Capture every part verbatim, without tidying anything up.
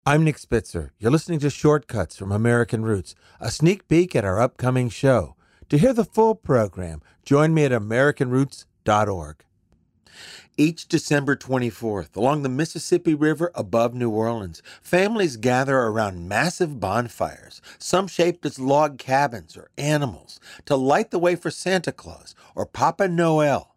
I'm Nick Spitzer. You're listening to Shortcuts from American Roots, a sneak peek at our upcoming show. To hear the full program, join me at american roots dot org. Each December twenty-fourth, along the Mississippi River above New Orleans, families gather around massive bonfires, some shaped as log cabins or animals, to light the way for Santa Claus or Papa Noel.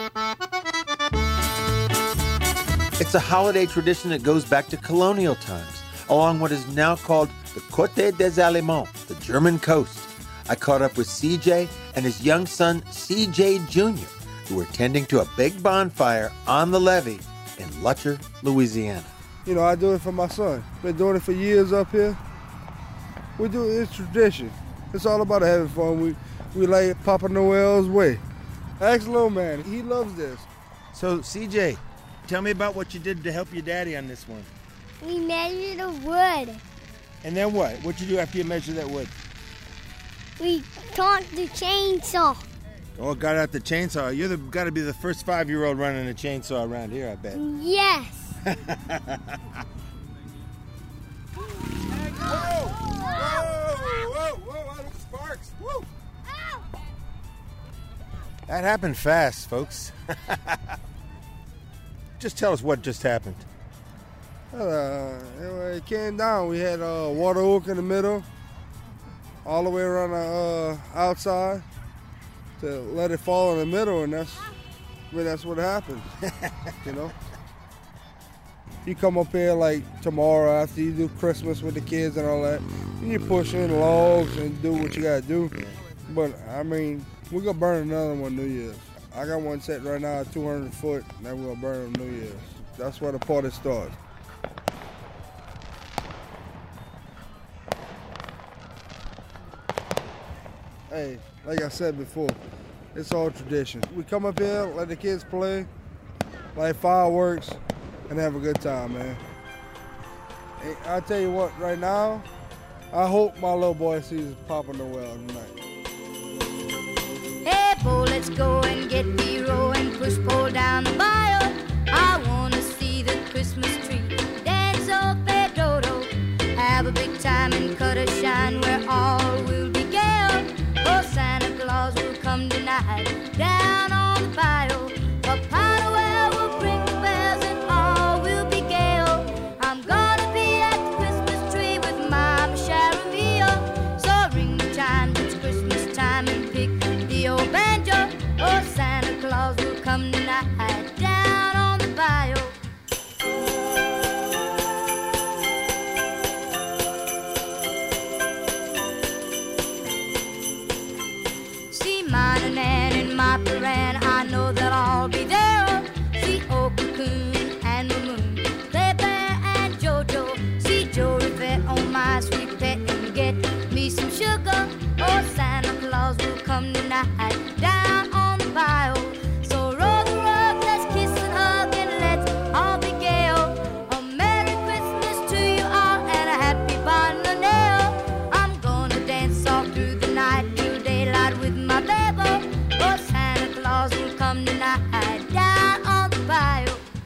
It's a holiday tradition that goes back to colonial times, along what is now called the Côte des Allemands, the German coast. I caught up with C J and his young son, C J Junior, who were tending to a big bonfire on the levee in Lutcher, Louisiana. You know, I do it for my son. Been doing it for years up here. We do it, it's tradition. It's all about having fun. We we like Papa Noel's way. Ask Lil Man, he loves this. So, C J, tell me about what you did to help your daddy on this one. We measured the wood. And then what? What'd you do after you measured that wood? We taught the chainsaw. Oh, got out the chainsaw. You're the got to be the first five-year-old running a chainsaw around here, I bet. Yes. Whoa! Whoa! Whoa! Whoa! Sparks! Woo! That happened fast, folks. Just tell us what just happened. Uh, it came down. We had a water hook in the middle, all the way around the uh, outside, to let it fall in the middle, and that's, I mean, that's what happened. You know, you come up here like tomorrow after you do Christmas with the kids and all that, and you push in logs and do what you gotta do. But I mean, we're gonna burn another one New Year's. I got one set right now at two hundred foot, and then we're gonna burn them New Year's. That's where the party starts. Hey, like I said before, it's all tradition. We come up here, let the kids play, light fireworks, and have a good time, man. Hey, I tell you what, right now, I hope my little boy sees Papa Noel tonight. Hey, Bo, let's go and get B-roll and push pole down the mile. I wanna see the Christmas tree dance off that dodo. Have a big time and cut a shine where all will be gay. Oh, Santa Claus will come tonight down on the bayou. Papa Noel will bring the bells and all will be gay. I'm gonna be at the Christmas tree with Mama Sharamia. So ring the chime, it's Christmas time, and pick the old banjo. Oh, Santa Claus will come tonight down on the bayou. See mine and Nan and my Paran, I know they'll all be there. See old Cocoon and the Moon, Play Bear and Jojo. See Joe Rivette on my sweet pet and get me some sugar. Oh, Santa Claus will come tonight down on the bayou. So roll the rug, let's kiss and hug and let's all be gay. A Merry Christmas to you all and a Happy Bonaneo. I'm gonna dance all through the night till daylight with my baby. Oh, Santa Claus will come tonight down on the bayou.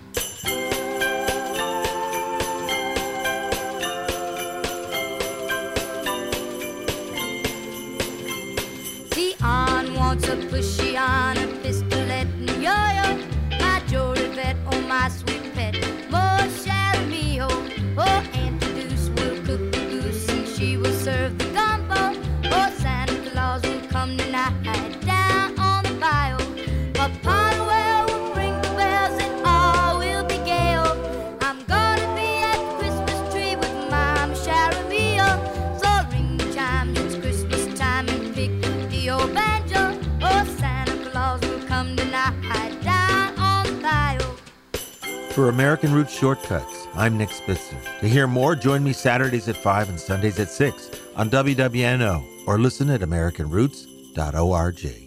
The on wants a pushy on a pistolet and yo-yo. My Joe Rivette, oh my sweet pet, more Sharamio. Oh, Aunt Deuce will cook the goose and she will serve the gumbo. Oh, Santa Claus will come tonight down on the bayou. Papa Noel will bring the bells and all will be gay. I'm gonna be at the Christmas tree with Mama Sharamia. So ring the chimes, it's Christmas time, and pick the old banjo. Oh, Santa Claus will come tonight down on the bayou. For American Roots Shortcuts, I'm Nick Spitzer. To hear more, join me Saturdays at five and Sundays at six on W W N O, or listen at american roots dot org.